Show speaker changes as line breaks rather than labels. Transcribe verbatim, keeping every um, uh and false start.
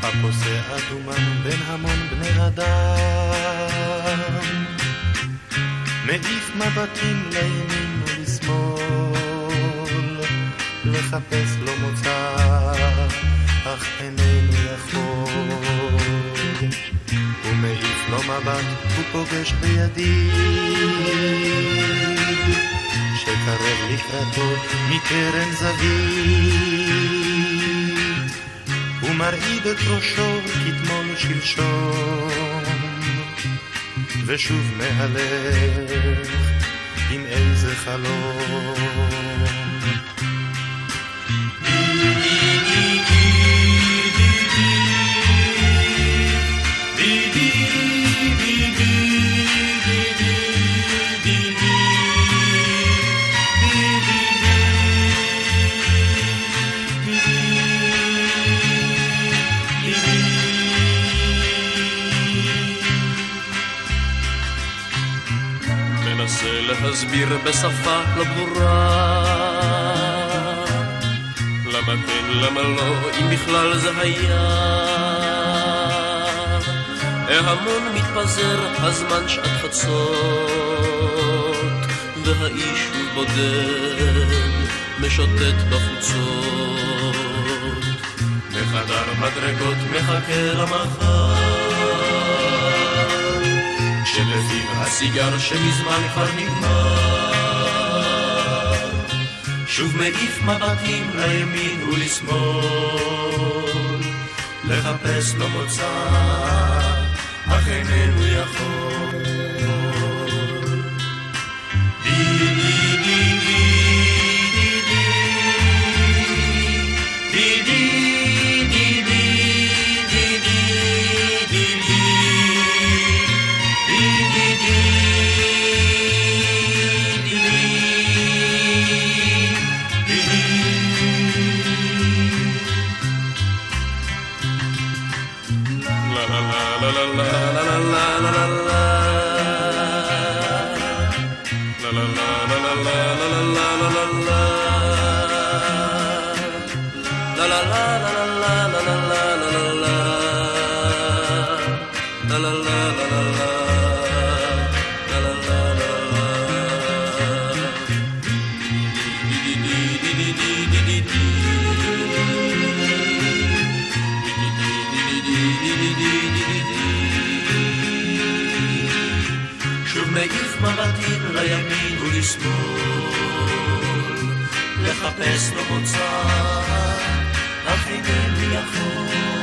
הפוסע אדומן בין המון בני אדם, מעיף מבטים לימין ולשמאל, לחפש לא מוצא, אך איננו יכול. הוא מעיף לו מבט, הוא פוגש בידי, שקרב לקראתו מקרן זווית, הוא מרעיד את ראשו כתמול שלשום, ושוב מהלך עם איזה חלום.
להסביר בשפה לא ברורה למה כן, למה לא, אם בכלל זה היה. ההמון מתפזר, הזמן שעת חצות, והאיש הוא בודד, משוטט בחוצות. בחדר מדרגות מחכה למחר, שלפיו הסיגר שמזמן כבר נגמר. שוב מעיף מבטים לימין ולשמאל, לחפש לא מוצא, אך איננו יכול. די די די די די די מבטים לימין ולשמאל, לחפש לא מוצא, אך אינני יכול.